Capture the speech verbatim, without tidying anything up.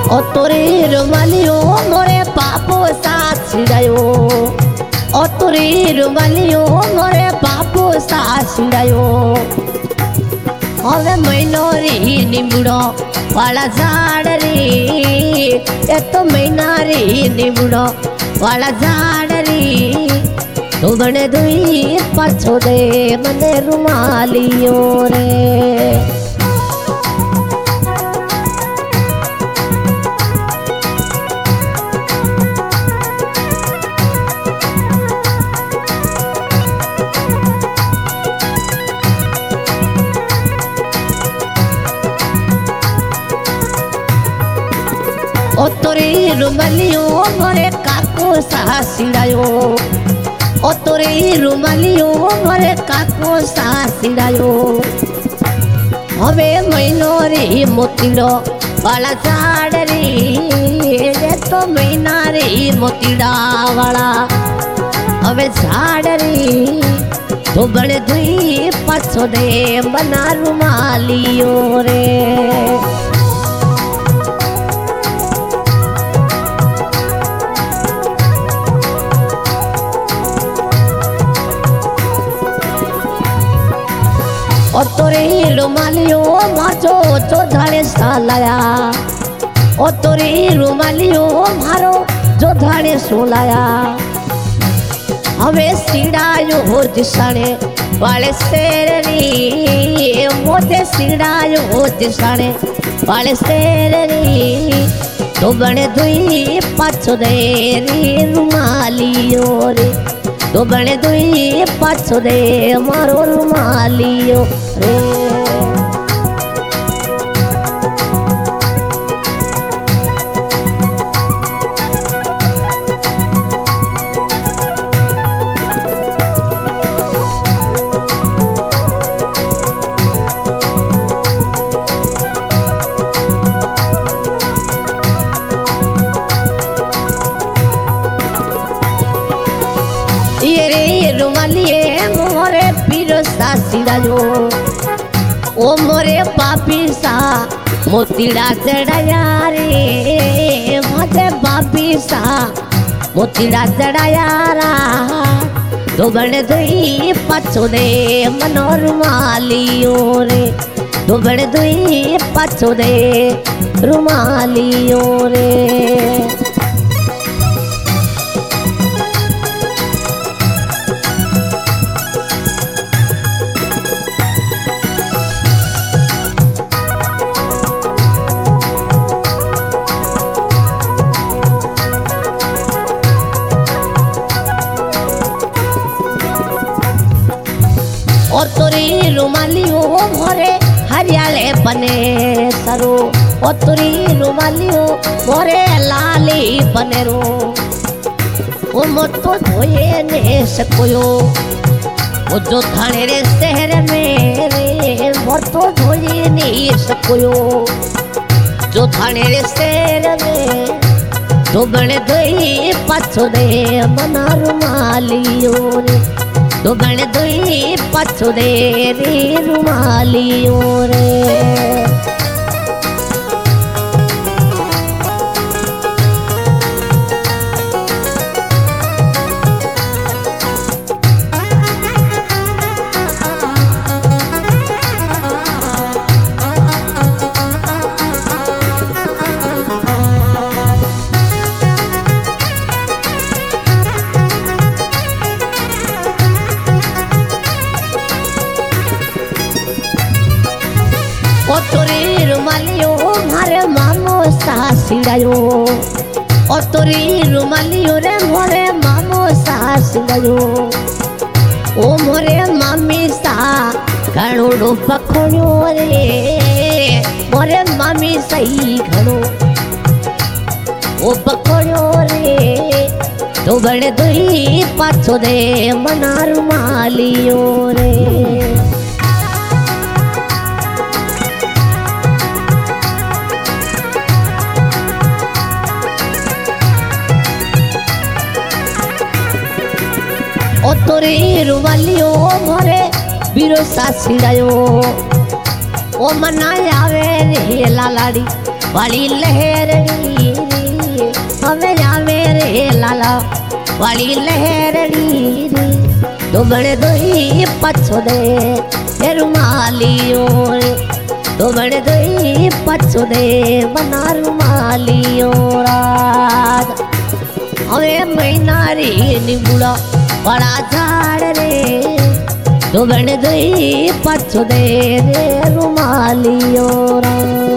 ओ तोरे रुमालियो मोरे पापो साथ छिड़ायो ओ तोरे रुमालियो मोरे पापो साथ छिड़ायो हवे महीनो रे निमुड़ो वाला झाड़ रे ए तो महीना रे निमुड़ो वाला झाड़ रे तो बने दुई पाछो दे मने रुमालियो रे ओ तोरे रुमालियो मोरे काको सासिड़ायो ओ तोरे रुमालियो मोरे काको सासिड़ायो हवे महीनो रे मोतीड़ो वाला झाड़ रे तो महीना रे मोतीड़ा वाला हवे झाड़ रे तो बड़े दुई पाछो दे बना रुमालियो रे ओ तोरे रुमालियो माचो जो धाड़े सालाया ओ तोरे रुमालियो मारो जो धाड़े सोलाया हमें सिड़ायो हो दिशाने वाले शेरनी मोते सिड़ायो हो दिशाने वाले शेरनी तो बने दुई पाछो दे रे रुमालियो रे तो बने दुई पाछो दे मारो रुमालियो रे ये रे रुमालिये मोरे पीरो सासिड़ायो ओ मोरे पापी सा मोतीड़ा चढ़ाया रे मते पापी सा मोतीड़ा चढ़ाया रा तो बड़े दुई पाछो दे मनो रुमालियो रे तो बड़े दुई पाछो दे रुमालियो रे और तोरी रुमालियो मोरे हरियाले बने सरो और तोरी रुमालियो मोरे लाली बने रो वो मतो धोए ने सकोयो वो जो थाने रे शहर में रे मतो धोए ने सकोयो जो थाने रे शहर में तो बने धोई पाछो दे मना रुमालियो रे तो बने दुई पाछो दे रे रुमालियो रे ओ तोरी रुमालियो मारे मामो सासिड़ायो ओ तोरी रुमालियो रे मोरे मामो सासिड़ायो ओ मोरे मामी सा घणो पखोड़ो रे मोरे मामी सही घणो ओ पखोड़ो रे तो बड़े दुई पाछो दे मना रुमालियो रे ओ तोरे रुमालियो मोरे बीरो सासिड़ायो ओ मना आवे रे लालाड़ी वाली लहरड़ी रे हमें आवे रे लाला वाली लहरड़ी रे दुबड़े दोई पछो दे हे रुमालियों रे दुबड़े दोई पछो दे बना रुमालियों राज हमें महीना रे निबुड़ा बड़ा झाड़ रे दुबड़े दोई पछो दे रे रुमालियों राज।